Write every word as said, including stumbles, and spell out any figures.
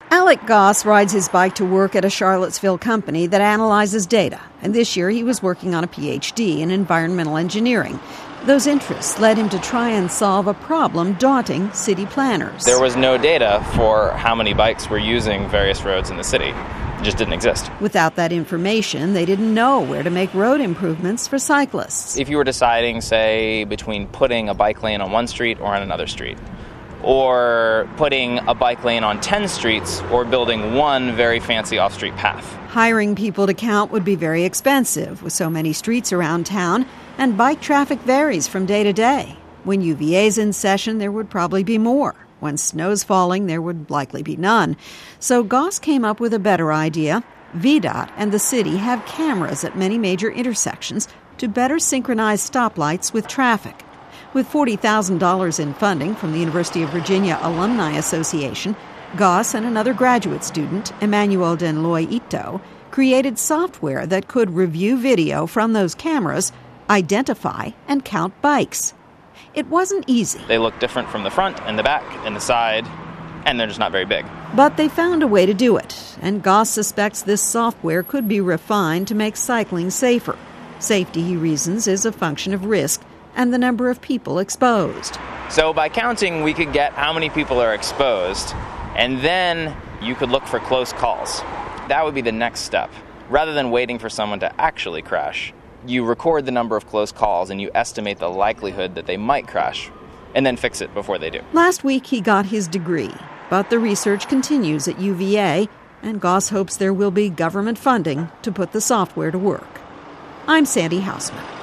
Alec Goss rides his bike to work at a Charlottesville company that analyzes data, and this year he was working on a P H D in environmental engineering. Those interests led him to try and solve a problem daunting city planners. There was no data for how many bikes were using various roads in the city. It just didn't exist. Without that information, they didn't know where to make road improvements for cyclists. If you were deciding, say, between putting a bike lane on one street or on another street, or putting a bike lane on ten streets, or building one very fancy off-street path. Hiring people to count would be very expensive with so many streets around town, and bike traffic varies from day to day. When U V A's in session, there would probably be more. When snow's falling, there would likely be none. So Goss came up with a better idea. V DOT and the city have cameras at many major intersections to better synchronize stoplights with traffic. With forty thousand dollars in funding from the University of Virginia Alumni Association, Goss and another graduate student, Emmanuel Denloy Ito, created software that could review video from those cameras, identify, and count bikes. It wasn't easy. They look different from the front and the back and the side, and they're just not very big. But they found a way to do it, and Goss suspects this software could be refined to make cycling safer. Safety, he reasons, is a function of risk and the number of people exposed. So by counting, we could get how many people are exposed, and then you could look for close calls. That would be the next step. Rather than waiting for someone to actually crash, you record the number of close calls and you estimate the likelihood that they might crash, and then fix it before they do. Last week he got his degree, but the research continues at U V A, and Goss hopes there will be government funding to put the software to work. I'm Sandy Hausman.